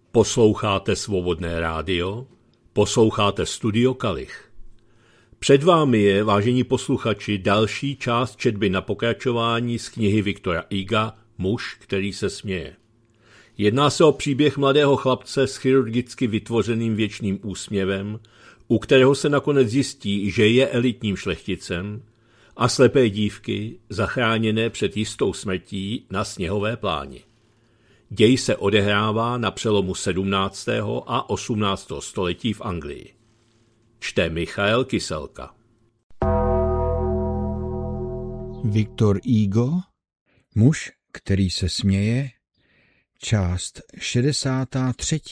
Posloucháte Svobodné rádio, posloucháte Studio Kalich. Před vámi je, vážení posluchači, další část četby na pokračování z knihy Victora Huga Muž, který se směje. Jedná se o příběh mladého chlapce s chirurgicky vytvořeným věčným úsměvem, u kterého se nakonec zjistí, že je elitním šlechticem, a slepé dívky zachráněné před jistou smrtí na sněhové pláni. Děj se odehrává na přelomu 17. a 18. století v Anglii. Čte Michael Kyselka. Victor Hugo, Muž, který se směje, část 63.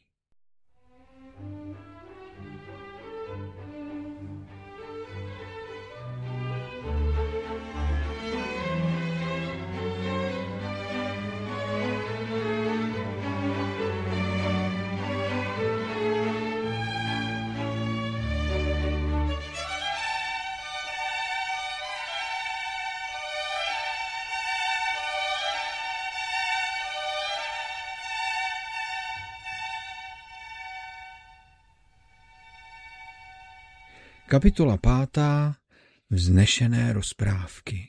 Kapitola 5. Vznešené rozprávky.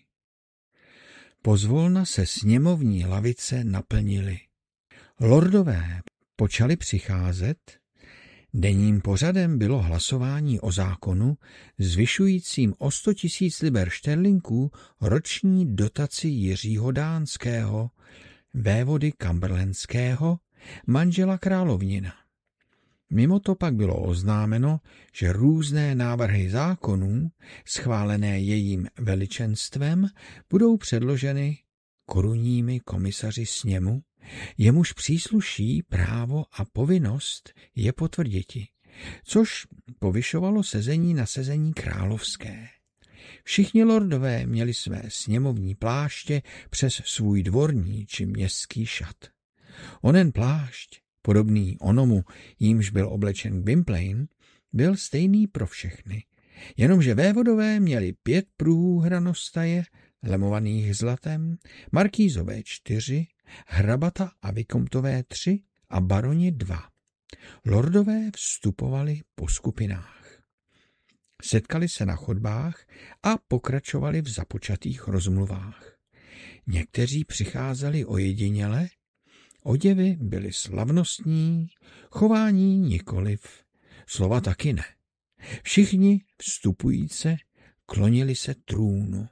Pozvolna se sněmovní lavice naplnily. Lordové počali přicházet. Denním pořadem bylo hlasování o zákonu zvyšujícím o 100 000 liber šterlinků roční dotaci Jiřího Dánského, vévody Cumberlandského, manžela královnina. Mimo to pak bylo oznámeno, že různé návrhy zákonů, schválené jejím veličenstvem, budou předloženy korunními komisaři sněmu, jemuž přísluší právo a povinnost je potvrditi, což povyšovalo sezení na sezení královské. Všichni lordové měli své sněmovní pláště přes svůj dvorní či městský šat. Onen plášť, podobný onomu, jímž byl oblečen Gwynplaine, byl stejný pro všechny, jenomže vévodové měli 5 pruhů hranostaje, lemovaných zlatem, markýzové 4, hrabata a vikomtové 3 a baroni 2. Lordové vstupovali po skupinách. Setkali se na chodbách a pokračovali v započatých rozmluvách. Někteří přicházeli ojediněle, oděvy byly slavnostní, chování nikoliv, slova taky ne. Všichni vstupujíce klonili se trůnu.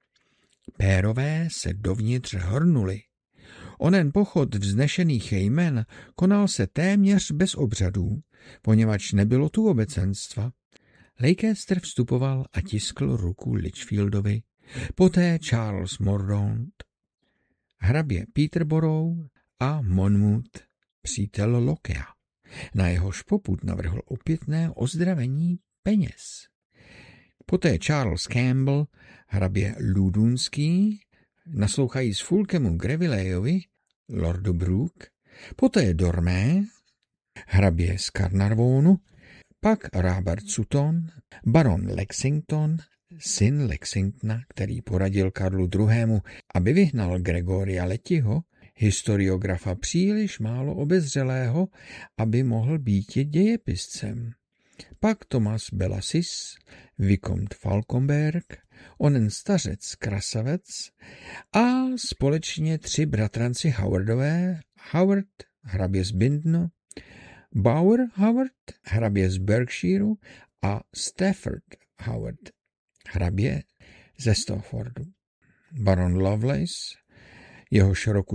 Pérové se dovnitř hrnuli. Onen pochod vznešených jmen konal se téměř bez obřadů, poněvadž nebylo tu obecenstva. Leicester vstupoval a tiskl ruku Lichfieldovi, poté Charles Mordaunt, hrabě Peterborough a Monmouth, přítel Lokea. Na jehož popud navrhl opětné ozdravení peněz. Poté Charles Campbell, hrabě Ludunský, naslouchají s Fulkemu Grevilleyovi, lordu Brooke, poté Dormé, hrabě z Carnarvonu, pak Robert Sutton, baron Lexington, syn Lexingtona, který poradil Karlu II., aby vyhnal Gregoria Letiho, historiografa příliš málo obezřelého, aby mohl být dějepiscem. Pak Thomas Bellasis, Vicomte Falconberg, onen stařec Krasavec a společně 3 bratranci Howardové, Howard, hrabě z Bindno, Bower Howard, hrabě z Berkshireu a Stafford Howard, hrabě ze Staffordu. Baron Lovelace, jehož roku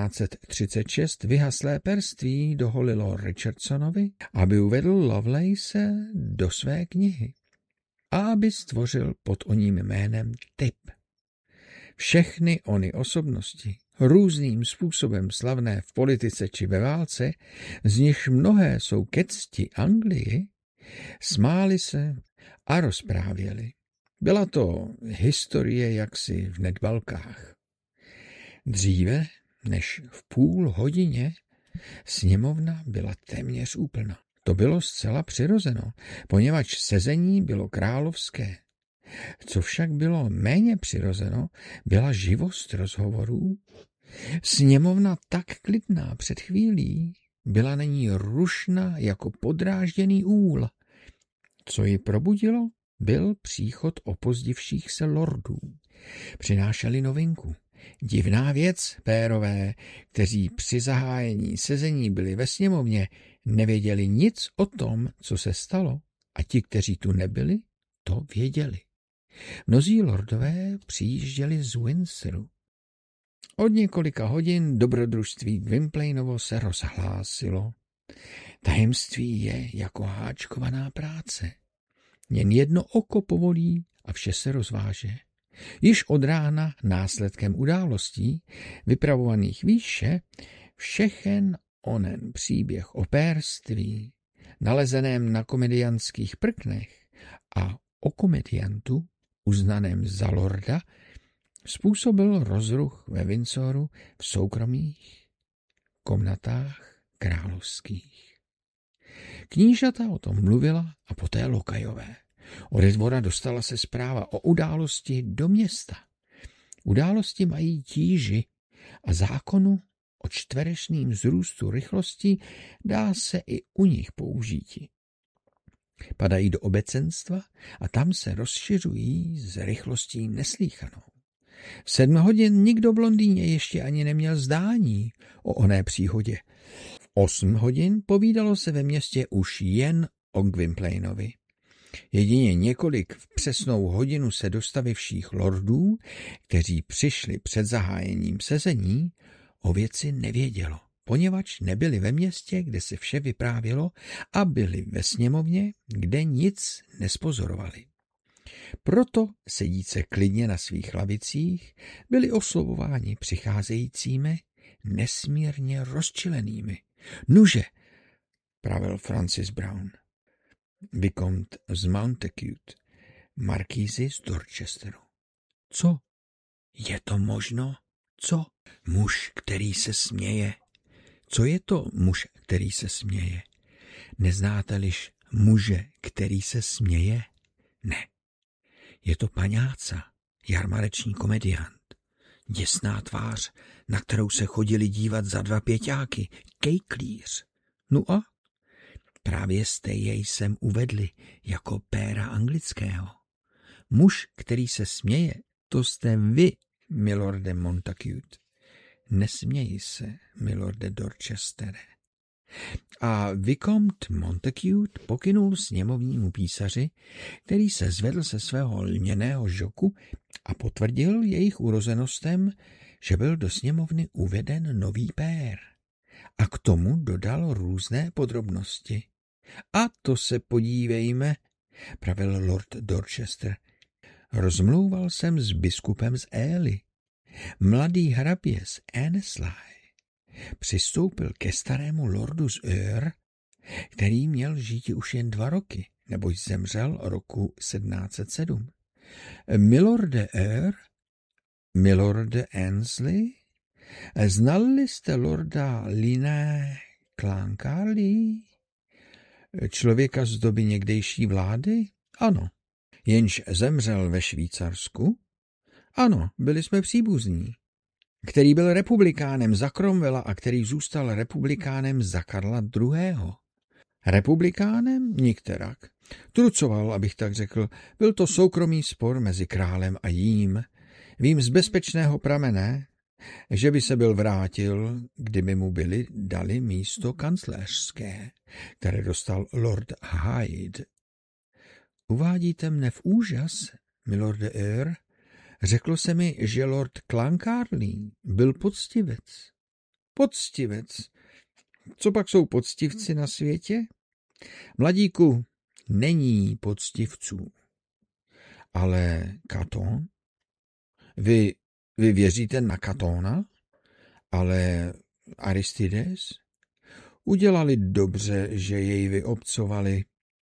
1736 vyhaslé perství doholilo Richardsonovi, aby uvedl Lovelace do své knihy a aby stvořil pod oním jménem typ. Všechny ony osobnosti, různým způsobem slavné v politice či ve válce, z nichž mnohé jsou ke cti Anglii, smáli se a rozprávěli. Byla to historie jaksi v nedbalkách. Dříve než v půl hodině sněmovna byla téměř úplná. To bylo zcela přirozeno, poněvadž sezení bylo královské. Co však bylo méně přirozeno, byla živost rozhovorů. Sněmovna tak klidná před chvílí byla na ní rušna jako podrážděný úl. Co ji probudilo, byl příchod opozdivších se lordů. Přinášeli novinku. Divná věc, pérové, kteří při zahájení sezení byli ve sněmovně, nevěděli nic o tom, co se stalo, a ti, kteří tu nebyli, to věděli. Mnozí lordové přijížděli z Windsoru. Od několika hodin dobrodružství Gwynplainovo se rozhlásilo. Tajemství je jako háčkovaná práce. Jen jedno oko povolí a vše se rozváže. Již od rána následkem událostí, vypravovaných výše, všechen onen příběh o pérství, nalezeném na komediantských prknech a o komediantu, uznaném za lorda, způsobil rozruch ve Windsoru v soukromých komnatách královských. Knížata o tom mluvila a poté lokajové. Ode dvora dostala se zpráva o události do města. Události mají tíži a zákonu o čtverečným vzrůstu rychlosti dá se i u nich použíti. Padají do obecenstva a tam se rozšiřují s rychlostí neslýchanou. V 7 hodin nikdo v Londýně ještě ani neměl zdání o oné příhodě. V 8 hodin povídalo se ve městě už jen o Gwynplainovi. Jedině několik v přesnou hodinu se dostavivších lordů, kteří přišli před zahájením sezení, o věci nevědělo, poněvadž nebyli ve městě, kde se vše vyprávělo, a byli ve sněmovně, kde nic nespozorovali. Proto, sedíce klidně na svých lavicích, byli oslovováni přicházejícími nesmírně rozčilenými. Nuže, pravil Francis Brown, Vicomte z Montacute, markýzy z Dorchesteru. Co? Je to možno? Co? Muž, který se směje. Co je to muž, který se směje? Neznáte-liž muže, který se směje? Ne. Je to paňáca, jarmareční komediant. Děsná tvář, na kterou se chodili dívat za 2 pěťáky, kejklíř. No a? Právě jste jej sem uvedli jako péra anglického. Muž, který se směje, to jste vy, milorde Montacute. Nesměj se, milorde Dorchestere. A Vicomte Montacute pokynul sněmovnímu písaři, který se zvedl se svého lněného žoku a potvrdil jejich urozenostem, že byl do sněmovny uveden nový pér. A k tomu dodal různé podrobnosti. A to se podívejme, pravil lord Dorchester. Rozmlouval jsem s biskupem z Ely. Mladý hrabě z Annesley přistoupil ke starému lordu z Eure, který měl žít už jen 2 roky, neboť zemřel roku 1707. Milorde Eure, milorde Annesley, znali jste lorda Liné Clancarly, člověka z doby někdejší vlády? Ano. Jenž zemřel ve Švýcarsku? Ano, byli jsme příbuzní. Který byl republikánem za Cromwella a který zůstal republikánem za Karla II. Republikánem? Nikterak. Trucoval, abych tak řekl. Byl to soukromý spor mezi králem a jím. Vím z bezpečného pramene, že by se byl vrátil, kdyby mu byli dali místo kancléřské, které dostal lord Hyde. Uvádíte mne v úžas, milorde Eure? Řeklo se mi, že lord Clancarly byl poctivec. Poctivec? Co pak jsou poctivci na světě? Mladíku, není poctivců. Ale Katon? Vy věříte na Katona? Ale Aristides? Udělali dobře, že jej vyobcovali.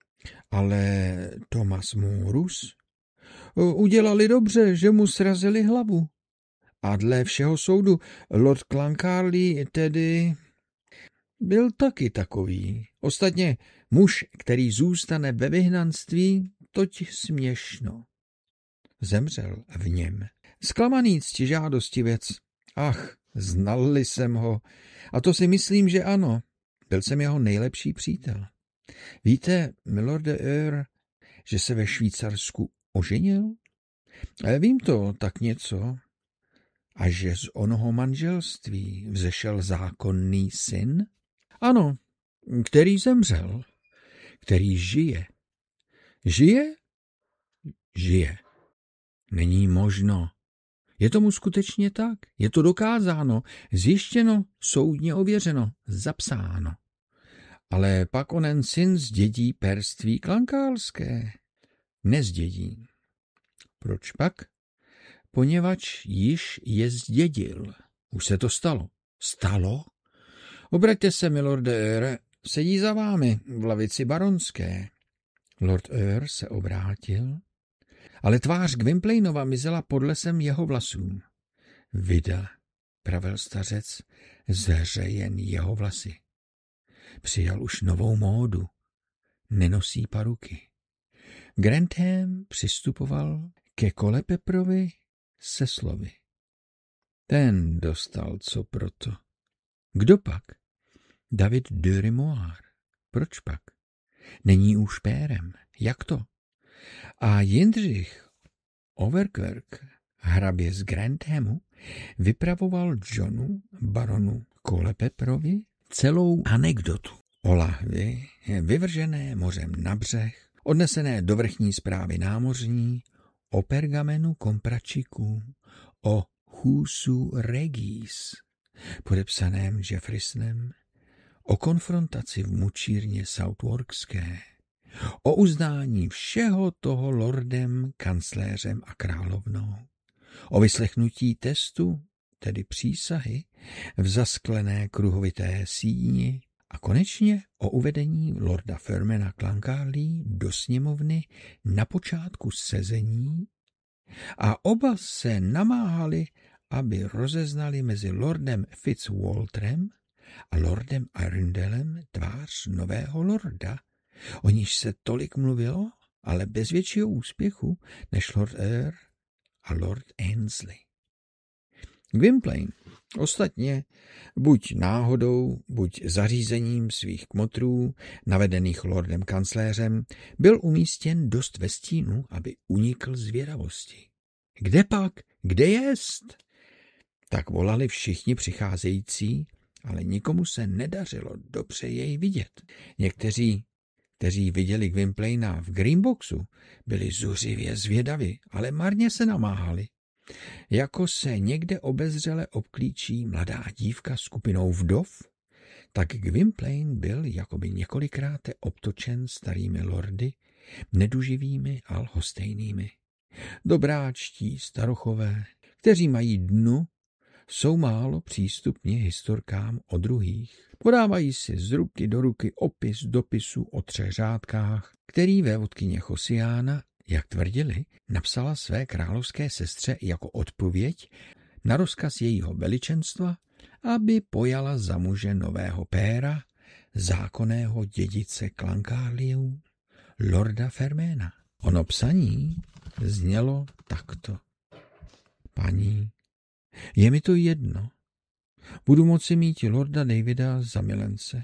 Ale Thomas Morus? Udělali dobře, že mu srazili hlavu. A dle všeho soudu lord Clancarly tedy byl taky takový. Ostatně muž, který zůstane ve vyhnanství, toť směšno. Zemřel v něm. Zklamaný ctižádostivec. Ach, znal-li jsem ho. A to si myslím, že ano. Byl jsem jeho nejlepší přítel. Víte, milorde Earl, že se ve Švýcarsku oženil? Vím to tak něco. A že z onoho manželství vzešel zákonný syn? Ano, který zemřel, který žije. Žije? Žije. Není možno. Je tomu skutečně tak. Je to dokázáno, zjištěno, soudně ověřeno, zapsáno. Ale pak onen syn zdědí perství klankálské. Nezdědí. Proč pak? Poněvadž již je zdědil. Už se to stalo. Stalo? Obraťte se, milorde Earl, sedí za vámi v lavici baronské. Lord Earl se obrátil, ale tvář Gwynplainova mizela pod lesem jeho vlasů. Vida, pravil stařec, zehře jen jeho vlasy. Přijal už novou módu. Nenosí paruky. Grantham přistupoval ke Kolepeprovi se slovy. Ten dostal co proto. Kdo pak? David de Rimoir. Proč pak? Není už pérem. Jak to? A Jindřich Overkirk, hrabě z Granthamu, vypravoval Johnu, baronu Kolepeprovi, celou anekdotu o lahvi, vyvržené mořem na břeh, odnesené do vrchní správy námořní, o pergamenu kompračiků, o husu regis, podepsaném Jeffreysonem, o konfrontaci v mučírně Southwarkské, o uznání všeho toho lordem, kancléřem a královnou, o vyslechnutí testu, tedy přísahy, v zasklené kruhovité síni a konečně o uvedení lorda Fermana Clancarley do sněmovny na počátku sezení a oba se namáhali, aby rozeznali mezi lordem Fitzwalterem a lordem Arundelem tvář nového lorda, o níž se tolik mluvilo, ale bez většího úspěchu než lord Earl a lord Ainsley. Gwynplaine ostatně buď náhodou, buď zařízením svých kmotrů, navedených lordem kancléřem, byl umístěn dost ve stínu, aby unikl zvědavosti. Kde pak? Kde jest? Tak volali všichni přicházející, ale nikomu se nedařilo dobře jej vidět. Někteří, kteří viděli Gwynplaina v Greenboxu, byli zuřivě zvědaví, ale marně se namáhali. Jako se někde obezřele obklíčí mladá dívka skupinou vdov, tak Gwynplaine byl jakoby několikrát obtočen starými lordy, neduživými a lhostejnými. Dobráčtí starochové, kteří mají dnu, jsou málo přístupni historkám o druhých. Podávají si z ruky do ruky opis dopisu o 3 řádkách, který vévodkyně Chosiána, jak tvrdili, napsala své královské sestře jako odpověď na rozkaz jejího veličenstva, aby pojala za muže nového péra, zákonného dědice Clancarleyů, lorda Fermana. Ono psaní znělo takto. Paní, je mi to jedno. Budu moci mít lorda Davida za milence.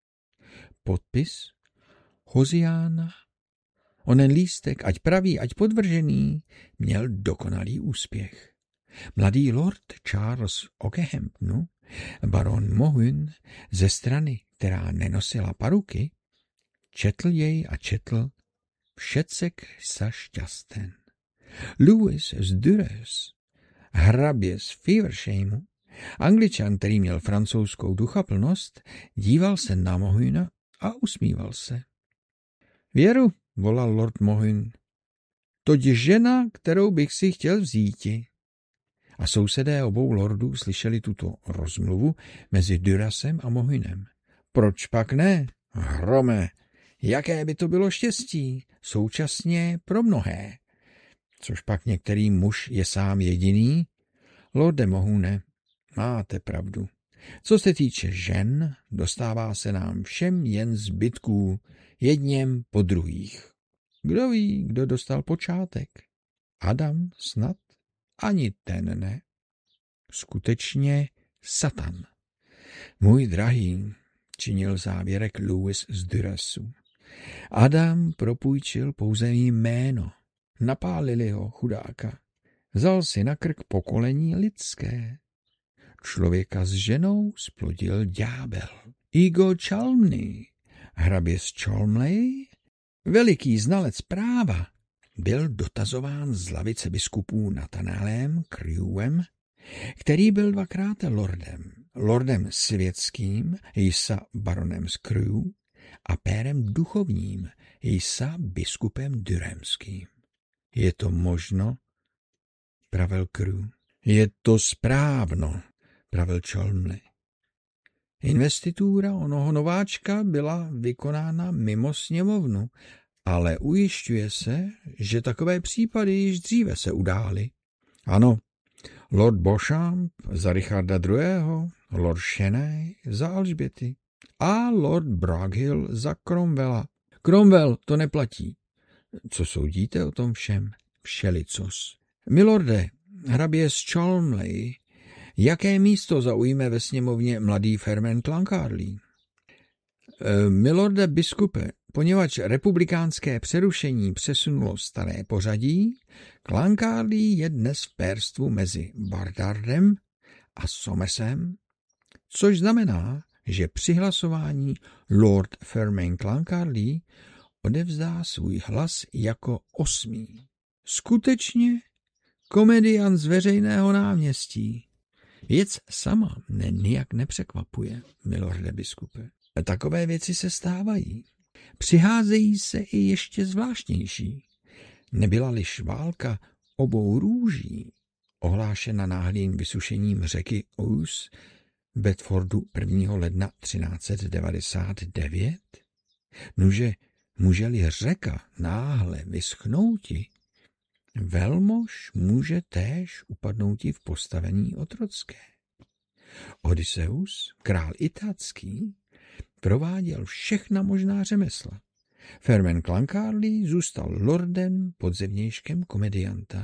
Podpis Hosiána. Onen lístek, ať pravý, ať podvržený, měl dokonalý úspěch. Mladý lord Charles Okehamptonu, baron Mohun, ze strany, která nenosila paruky, četl jej a četl, všecek sa šťasten. Louis z Durres, hrabě z Fevershamu, Angličan, který měl francouzskou duchaplnost, díval se na Mohuna a usmíval se. Věru, volal lord Mohun, toť žena, kterou bych si chtěl vzíti. A sousedé obou lordů slyšeli tuto rozmluvu mezi Durasem a Mohunem. Proč pak ne? Hrome, jaké by to bylo štěstí, současně pro mnohé. Což pak některý muž je sám jediný? Lorde Mohune, máte pravdu. Co se týče žen, dostává se nám všem jen zbytků, jedněm po druhých. Kdo ví, kdo dostal počátek? Adam snad? Ani ten ne. Skutečně Satan. Můj drahý, činil závěrek Louis z Durasu. Adam propůjčil pouze jméno. Napálili ho, chudáka. Vzal si na krk pokolení lidské. Člověka s ženou splodil ďábel. Igo Chalmny, hrabě z Cholmley, veliký znalec práva, byl dotazován z lavice biskupů Nathanaelem Crewem, který byl dvakrát lordem světským, jsa baronem z Crew, a pérem duchovním, jsa biskupem duramským. Je to možno? Pravil Crew. Je to správno, pravil Cholmley. Investitura onoho nováčka byla vykonána mimo sněmovnu, ale ujišťuje se, že takové případy již dříve se udály. Ano, Lord Beauchamp za Richarda II., Lord Cheney za Alžběty a Lord Broghill za Cromwella. Cromwell to neplatí. Co soudíte o tom všem? Všelicos. Milorde, hrabě z Cholmley, jaké místo zaujme ve sněmovně mladý Ferment Clancarley? Milorde biskupe, poněvadž republikánské přerušení přesunulo staré pořadí, Clancarley je dnes v pérstvu mezi Bardardem a Somersem, což znamená, že při hlasování Lord Fermain Clancarley odevzdá svůj hlas jako 8. Skutečně komediant z veřejného náměstí. Věc sama mne nijak nepřekvapuje, milorde biskupe. Takové věci se stávají. Přiházejí se i ještě zvláštnější. Nebyla-liž válka obou růží, ohlášena náhlým vysušením řeky Ouse Bedfordu 1. ledna 1399? Nuže, může-li řeka náhle vyschnouti, velmož může též upadnouti v postavení otrocké. Odysseus, král itácký, prováděl všechna možná řemesla. Ferment Clancarley zůstal lordem pod zevnějškem komedianta.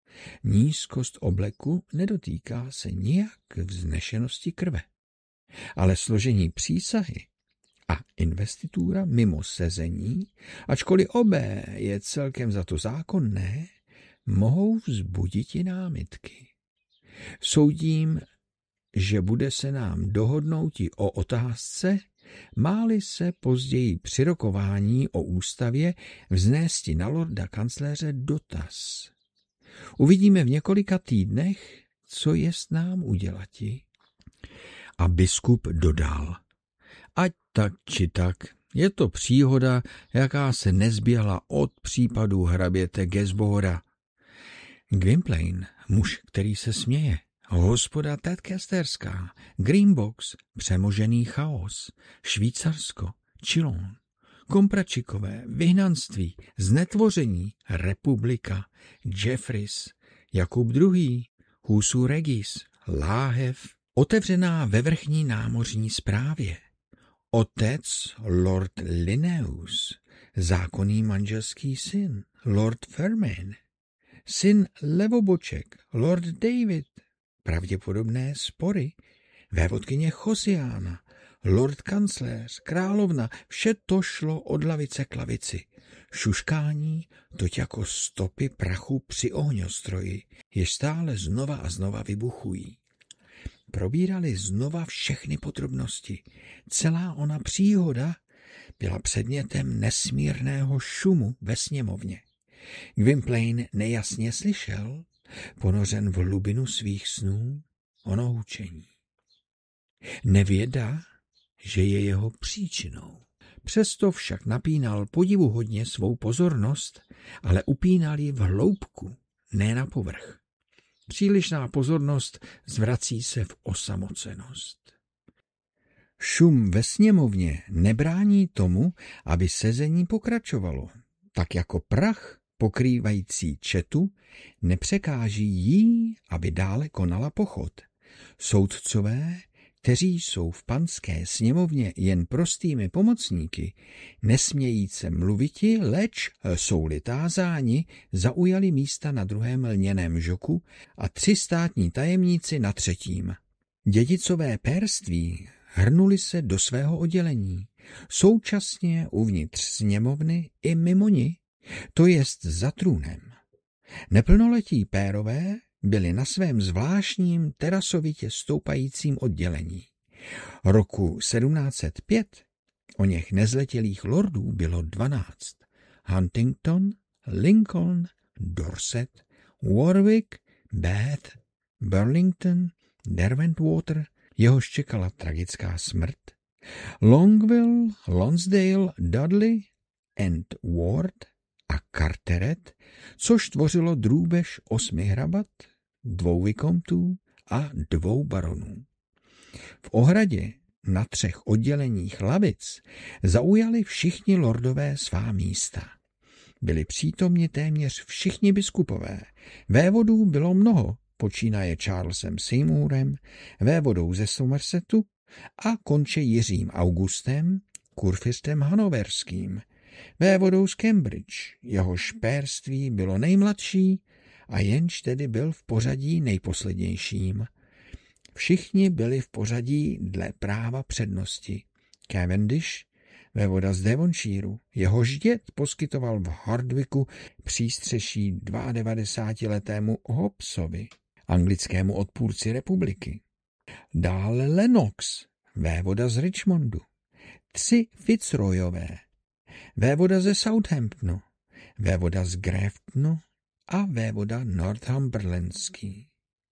Nízkost obleku nedotýká se nijak vznešenosti krve. Ale složení přísahy a investitura mimo sezení, ačkoliv obé je celkem za to zákonné, mohou vzbudit i námitky. Soudím, že bude se nám dohodnouti o otázce, máli se později při rokování o ústavě vznésti na lorda kancléře dotaz. Uvidíme v několika týdnech, co jest nám udělati. A biskup dodal, ať tak či tak, je to příhoda, jaká se nezběhla od případu hraběte Gesbora. Gwynplaine, muž, který se směje, hospoda Tadcasterská, Greenbox, přemožený chaos, Švýcarsko, Chilon, Kompračikové, vyhnanství, znetvoření, republika, Jeffreys, Jakub II., Husu Regis, láhev, otevřená ve vrchní námořní správě, otec Lord Linnaeus, zákonný manželský syn, Lord Fermain, syn Levoboček, Lord David, pravděpodobné spory, vévodkyně Chosiána, lord kancléř, královna, vše to šlo od lavice k lavici. Šuškání, toť jako stopy prachu při ohňostroji, jež stále znova a znova vybuchují. Probírali znova všechny podrobnosti. Celá ona příhoda byla předmětem nesmírného šumu ve sněmovně. Gwynplaine nejasně slyšel, ponořen v hlubinu svých snů, ono hučení. Nevěda, že je jeho příčinou. Přesto však napínal podivuhodně svou pozornost, ale upínal ji v hloubku, ne na povrch. Přílišná pozornost zvrací se v osamocenost. Šum ve sněmovně nebrání tomu, aby sezení pokračovalo, tak jako prach pokrývající četu nepřekáží jí, aby dále konala pochod. Soudcové, kteří jsou v panské sněmovně jen prostými pomocníky, nesmějíce mluviti, leč jsou-li tázáni, zaujali místa na druhém lněném žoku a 3 státní tajemníci na 3. Dědicové pérství hrnuli se do svého oddělení, současně uvnitř sněmovny i mimo ni, to jest za trůnem. Neplnoletí pérové byli na svém zvláštním terasovitě stoupajícím oddělení. Roku 1705 o něch nezletělých lordů bylo 12. Huntington, Lincoln, Dorset, Warwick, Bath, Burlington, Derwentwater, jehož čekala tragická smrt, Longville, Lonsdale, Dudley and Ward a Carteret, což tvořilo drůbež 8 hrabat, 2 vikontů a 2 baronů. V ohradě na 3 odděleních lavic zaujali všichni lordové svá místa. Byli přítomni téměř všichni biskupové. Vévodů bylo mnoho, počínaje Charlesem Seymourem, vévodou ze Somersetu a konče Jiřím Augustem, kurfiřtem hanoverským, vévodou z Cambridge, jehož pérství bylo nejmladší a jenž tedy byl v pořadí nejposlednějším. Všichni byli v pořadí dle práva přednosti. Cavendish, vévoda z Devonshireu, jehož děd poskytoval v Hardwicku přístřeší 92letému Hobbesovi, anglickému odpůrci republiky. Dále Lennox, vévoda z Richmondu, 3 Fitzroyové, vévoda ze Southamptonu, vévoda z Graftonu a vévoda northumberlandský.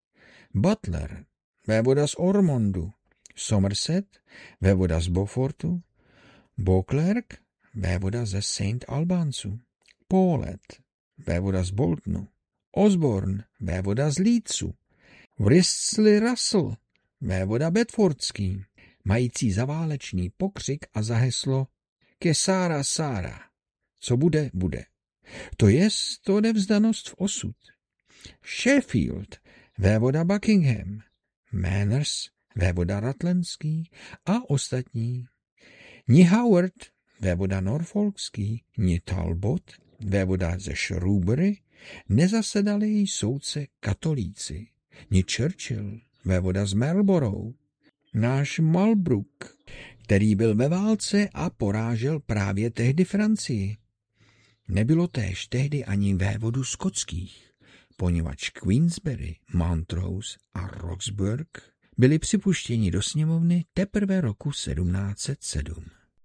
Butler, vévoda z Ormondu, Somerset, vévoda z Beaufortu, Beauclerk, vévoda ze St. Albansu, Paulet, vévoda z Boltonu, Osborne, vévoda z Leedsu, Wriothesley Russell, vévoda bedfordský, mající zaválečný pokřik a zaheslo ke Sára Sára, co bude, bude. To jest odevzdanost v osud. Sheffield, vévoda Buckingham, Manners, vévoda Rutlandský a ostatní. Ni Howard, vévoda Norfolkský, ni Talbot, vévoda ze Shrewsbury, nezasedali její soudce katolíci, ni Churchill, vévoda z Marlborough, náš Marlborough, který byl ve válce a porážel právě tehdy Francii. Nebylo též tehdy ani vévodu skotských, poněvadž Queensberry, Montrose a Roxburgh byli připuštěni do sněmovny teprve roku 1707.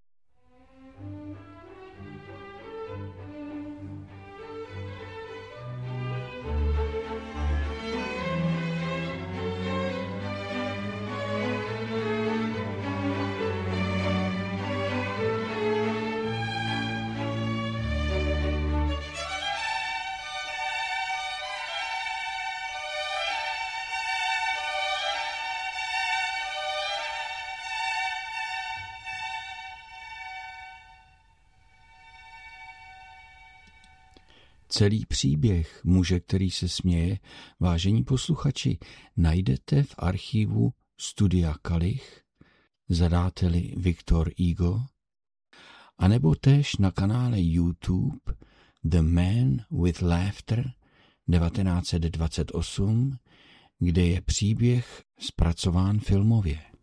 Celý příběh muže, který se směje, vážení posluchači, najdete v archivu Studia Kalich, zadáte-li Victor Hugo, anebo též na kanále YouTube The Man with Laughter 1928, kde je příběh zpracován filmově.